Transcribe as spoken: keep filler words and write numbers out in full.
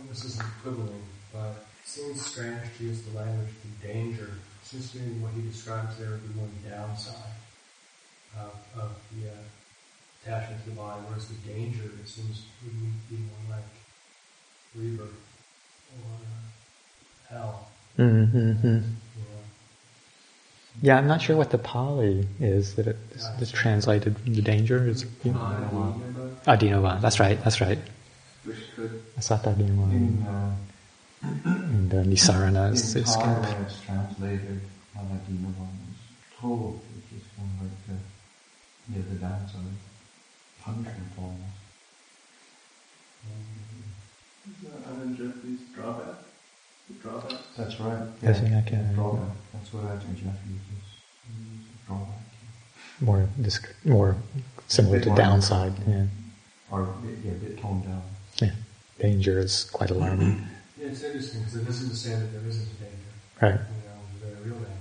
this isn't quibbling, but it seems strange to use the language of danger. It seems to me what he describes there would be more the downside of, of the uh, attachment to the body, whereas the danger, it seems, would be more like rebirth or uh, hell. Mm-hmm. Yeah. Yeah, I'm not sure what the Pali is that it is translated. The danger is Adinava. That's right. That's right. Asata Adinava. In, uh, and uh, Nisarana is in it's Thai, kind when of it's translated, Adinava is total, which is kind of like the, near the downside, punishment almost. Anand Jeffries drawback. The drawback. That's right. I think I can- Drawback. That's what Ajahn Jeff uses. He uses drawback. more disc- more similar to downside. Yeah, Or a bit, yeah, a bit toned down. yeah. Danger is quite alarming. Yeah, it's interesting because it doesn't say that there isn't a danger. Right. You know, there's a real danger.